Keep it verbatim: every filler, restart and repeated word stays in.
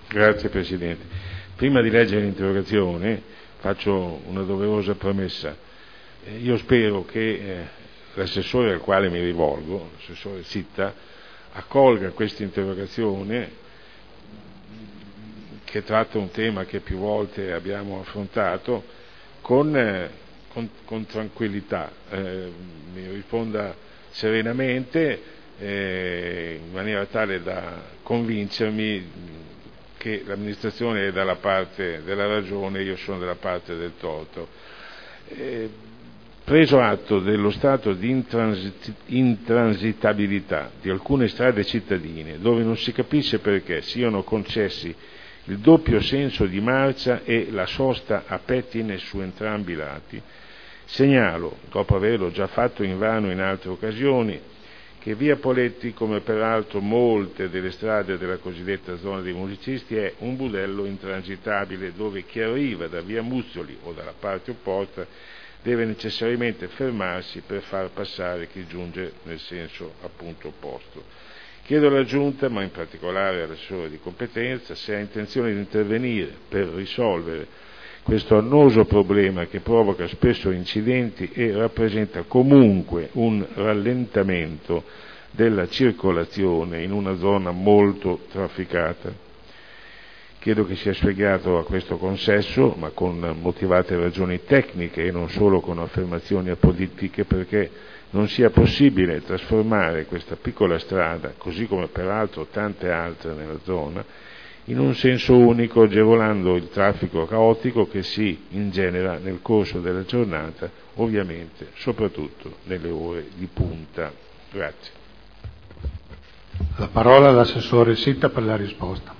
Grazie Presidente. Prima di leggere l'interrogazione faccio una doverosa premessa. Eh, io spero che eh, l'assessore al quale mi rivolgo, l'assessore Sitta, accolga questa interrogazione che tratta un tema che più volte abbiamo affrontato con, eh, con, con tranquillità, eh, mi risponda serenamente eh, in maniera tale da convincermi che l'amministrazione è dalla parte della ragione, io sono dalla parte del torto. Eh, preso atto dello stato di intransit- intransitabilità di alcune strade cittadine, dove non si capisce perché siano concessi il doppio senso di marcia e la sosta a pettine su entrambi i lati, segnalo, dopo averlo già fatto invano in altre occasioni, che via Poletti, come peraltro molte delle strade della cosiddetta zona dei musicisti, è un budello intransitabile dove chi arriva da via Muzzoli o dalla parte opposta deve necessariamente fermarsi per far passare chi giunge nel senso appunto opposto. Chiedo alla Giunta, ma in particolare all'assessore di competenza, se ha intenzione di intervenire per risolvere questo annoso problema che provoca spesso incidenti e rappresenta comunque un rallentamento della circolazione in una zona molto trafficata. Chiedo che sia spiegato a questo consesso, ma con motivate ragioni tecniche e non solo con affermazioni apolitiche, perché non sia possibile trasformare questa piccola strada, così come peraltro tante altre nella zona, in un senso unico, agevolando il traffico caotico che si ingenera nel corso della giornata, ovviamente soprattutto nelle ore di punta. Grazie. La parola all'assessore Sitta per la risposta.